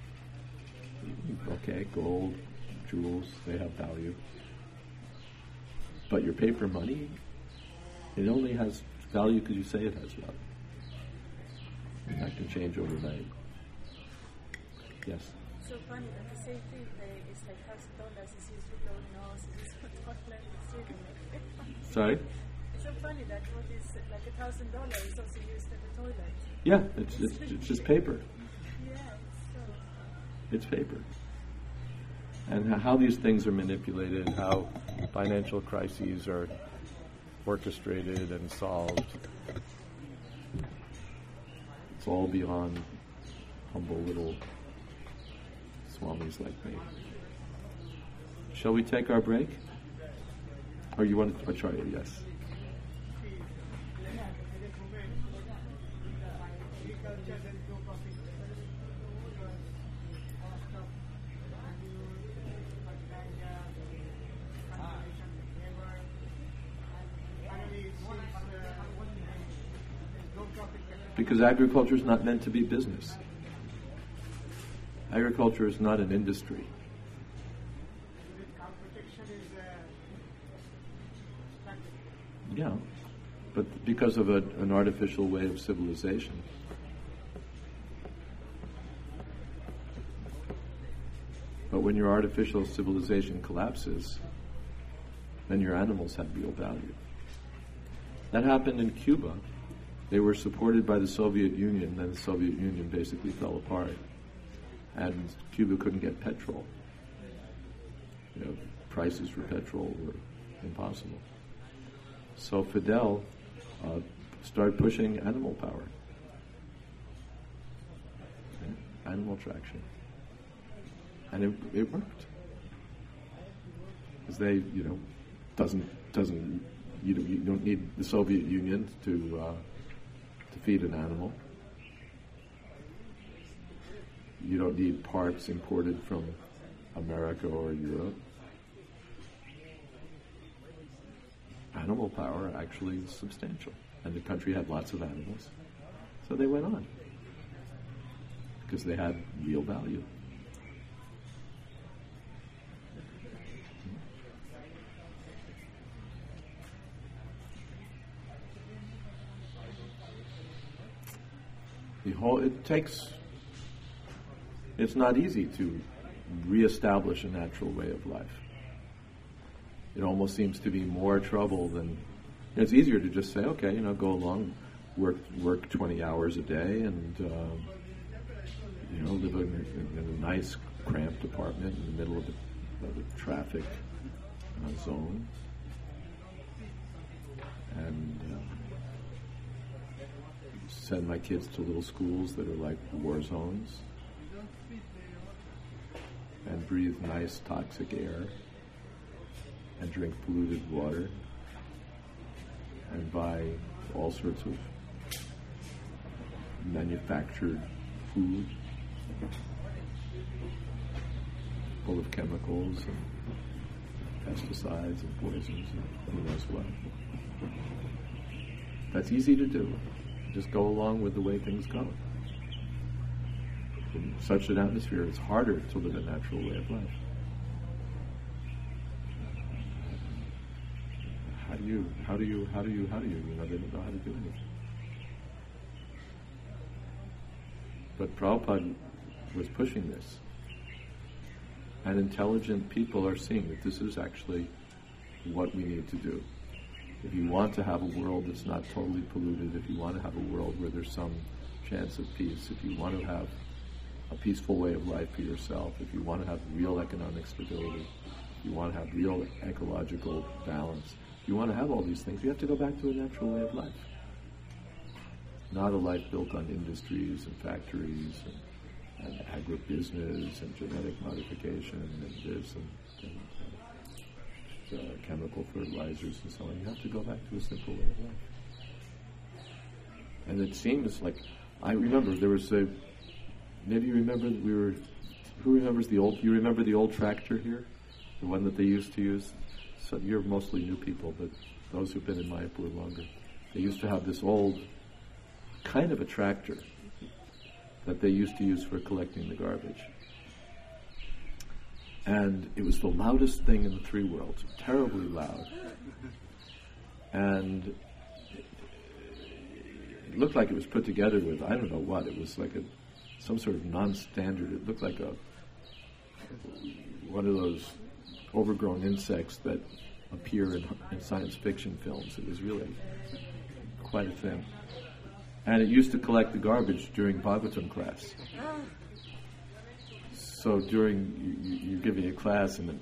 Speaker 1: Okay, gold, jewels, they have value. But your paper money, it only has value because you say it has value. And that can change overnight. Yes?
Speaker 6: So funny that the same thing uh, is like thousand dollars is used to go no, so this is not like it's really
Speaker 1: Sorry?
Speaker 6: It's so funny that what is like a thousand dollars is also used at the toilet.
Speaker 1: Yeah, it's it's, it's just paper.
Speaker 6: Yeah, it's so.
Speaker 1: It's paper. And how these things are manipulated, how financial crises are orchestrated and solved, it's all beyond humble little swamis like me. Shall we take our break? Or you want to try it? Yes. Because agriculture is not meant to be business. Agriculture is not an industry. Yeah, but because of a, an artificial way of civilization. But when your artificial civilization collapses, then your animals have real value. That happened in Cuba. They were supported by the Soviet Union, then the Soviet Union basically fell apart, and Cuba couldn't get petrol. You know, prices for petrol were impossible. So Fidel uh, started pushing animal power, okay? Animal traction, and it, it worked. Because they, you know, doesn't doesn't you don't, you don't need the Soviet Union to uh, to feed an animal. You don't need parts imported from America or Europe. Animal power actually is substantial, and the country had lots of animals, so they went on because they had real value. The whole it takes. It's not easy to reestablish a natural way of life. It almost seems to be more trouble than. It's easier to just say, okay, you know, go along, work work twenty hours a day, and uh, you know, live in a, in a nice, cramped apartment in the middle of the, of the traffic uh, zone, and uh, send my kids to little schools that are like war zones, and breathe nice, toxic air, and drink polluted water, and buy all sorts of manufactured food full of chemicals and pesticides and poisons and who knows what. That's easy to do. Just go along with the way things go. In such an atmosphere, it's harder to live a natural way of life. How do you, how do you, how do you, how do you, you know, they don't know how to do anything. But Prabhupada was pushing this. And intelligent people are seeing that this is actually what we need to do. If you want to have a world that's not totally polluted, if you want to have a world where there's some chance of peace, if you want to have a peaceful way of life for yourself, if you want to have real economic stability, if you want to have real ecological balance, if you want to have all these things, you have to go back to a natural way of life. Not a life built on industries and factories and, and agribusiness and genetic modification and this and, and uh, uh, chemical fertilizers and so on. You have to go back to a simple way of life. And it seems like, I remember there was a, maybe you remember that we were, who remembers the old, you remember the old tractor here? The one that they used to use? So you're mostly new people, but those who've been in Mayapur longer. They used to have this old kind of a tractor that they used to use for collecting the garbage. And it was the loudest thing in the three worlds, terribly loud. And it looked like it was put together with, I don't know what, it was like a some sort of non-standard, it looked like a one of those overgrown insects that appear in, in science fiction films. It was really quite a thing. And it used to collect the garbage during Bhagavatam class. So during, you, you're giving a class and then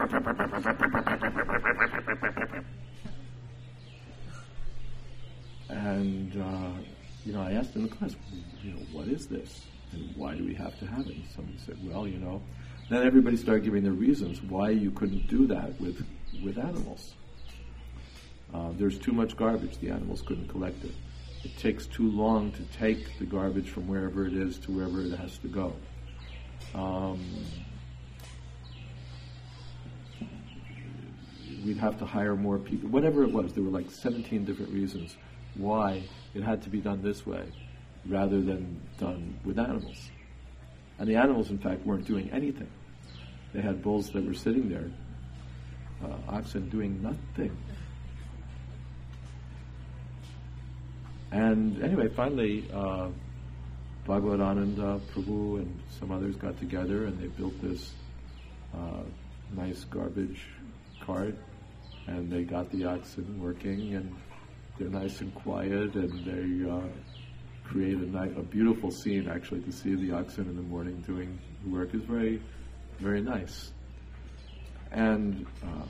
Speaker 1: and uh, you know, I asked in the class, you know, what is this? And why do we have to have it? And somebody said, well, you know, then everybody started giving their reasons why you couldn't do that with, with animals. Uh, there's too much garbage, the animals couldn't collect it. It takes too long to take the garbage from wherever it is to wherever it has to go. Um, we'd have to hire more people. Whatever it was, there were like seventeen different reasons why it had to be done this way rather than done with animals. And the animals, in fact, weren't doing anything. They had bulls that were sitting there, uh, oxen doing nothing. And anyway, finally, uh, Bhagavatananda Prabhu and some others got together and they built this uh, nice garbage cart, and they got the oxen working, and they're nice and quiet, and they uh, create a, ni- a beautiful scene. Actually, to see the oxen in the morning doing work is very, very nice. And uh,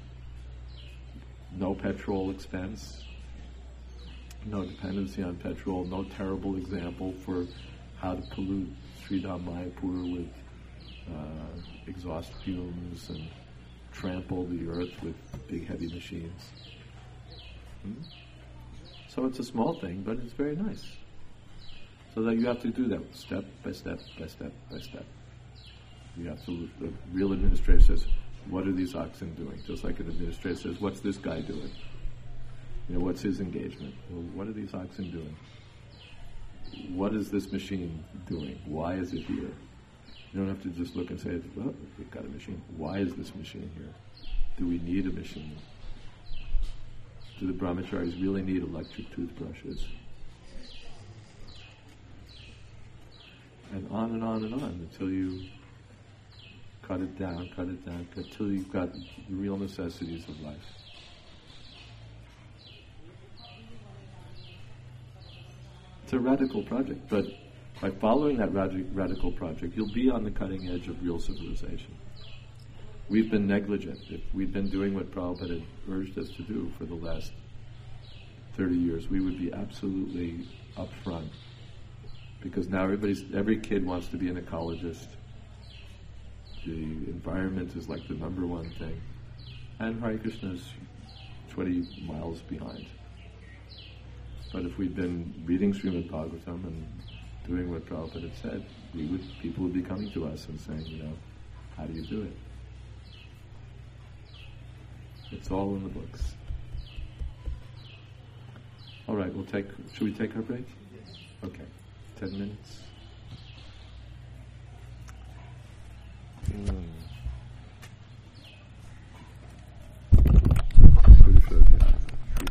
Speaker 1: no petrol expense, no dependency on petrol, no terrible example for how to pollute Sridham Mayapur with uh, exhaust fumes and trample the earth with big heavy machines. Hmm? So it's a small thing, but it's very nice. So that you have to do that step by step by step by step. You have to, the real administrator says, what are these oxen doing? Just like an administrator says, what's this guy doing? You know, what's his engagement? Well, what are these oxen doing? What is this machine doing? Why is it here? You don't have to just look and say, well, we've got a machine. Why is this machine here? Do we need a machine? Do the brahmacharis really need electric toothbrushes? And on and on and on until you cut it down, cut it down, until you've got the real necessities of life. It's a radical project, but by following that radi- radical project, you'll be on the cutting edge of real civilization. We've been negligent. If we'd been doing what Prabhupada had urged us to do for the last thirty years, we would be absolutely up front. Because now everybody's, every kid wants to be an ecologist. The environment is like the number one thing. And Hare Krishna is twenty miles behind. But if we'd been reading Srimad Bhagavatam and doing what Prabhupada had said, we would, people would be coming to us and saying, you know, how do you do it? It's all in the books. All right, we'll take, should we take our break? Okay, ten minutes.